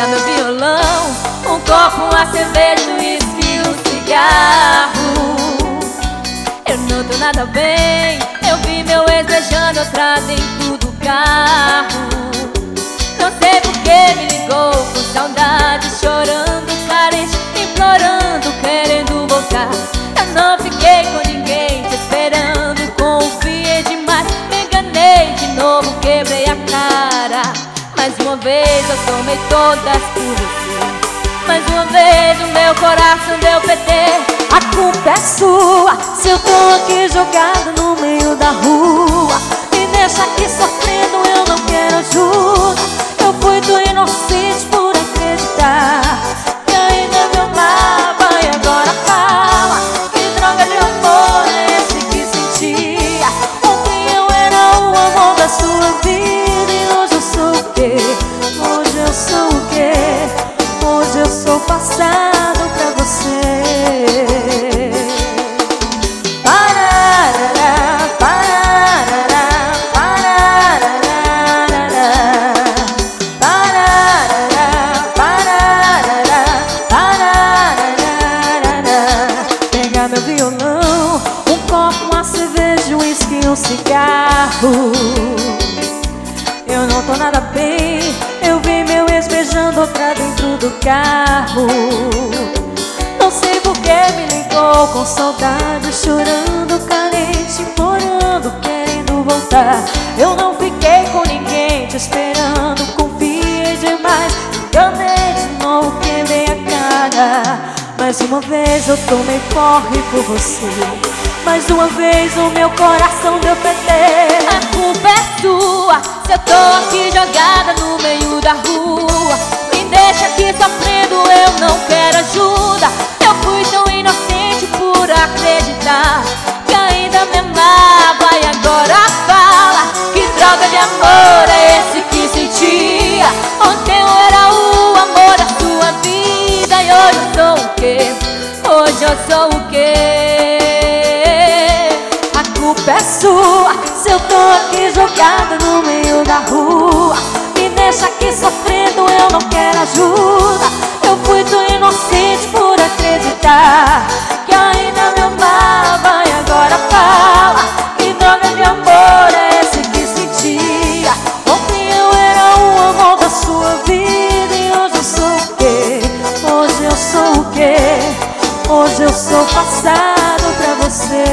pegar meu violão, um copo, uma cerveja, um uísque, um cigarro. Eu não tô nada bem, eu vi meu ex beijando outra dentro do carro. Não sei por que me ligou com saudade, chorando, carente, implorando, querendo voltar. Eu não fiquei com ninguém te esperando, confiei demais, me enganei de novo, quebrei a cara. Mais uma vez eu tomei todas por você, mais uma vez o meu coração deu PT. A culpa é sua, se eu tô aqui jogada no meio da rua. Me deixa aqui sofrendo, eu não quero ajuda. Eu fui tão inocente por acreditar que ainda me amava e agora fala. Que droga de amor é esse que sentia? Ontem eu era o amor da sua vida e hoje eu sou o quê? Hoje eu sou o quê? Hoje eu sou passado pra você. Meu violão, um copo, uma cerveja, um uísque e um cigarro. Eu não tô nada bem, eu vi meu ex beijando outra dentro do carro. Não sei por que me ligou com saudade, chorando, carente, implorando, querendo voltar. Eu não fiquei com ninguém te esperando, confiei demais, enganei de novo, quebrei a cara. Mais uma vez eu tomei porre por você, mais uma vez o meu coração deu PT. A culpa é sua, se eu tô aqui jogada no meio da rua. Me deixa aqui sofrendo, eu não quero ajuda. Eu fui tão inocente por acreditar que ainda me amava e agora fala. Que droga de amor é esse que sentia? Ontem eu era o amor da sua vida e hoje eu sou o quê? Hoje eu sou o quê? A culpa é sua, se eu tô aqui jogada no meio da rua. Me deixa aqui sofrendo, eu não quero ajuda. Eu fui tão inocente por acreditar que ainda me amava e agora fala. Que droga de amor é esse que sentia? Ontem eu era o amor da sua vida e hoje eu sou o quê? Hoje eu sou o quê? Hoje eu sou passado pra você.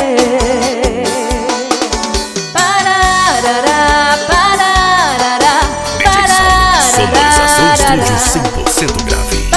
Pararará, pararará, Sonorização Estúdio 100% grave.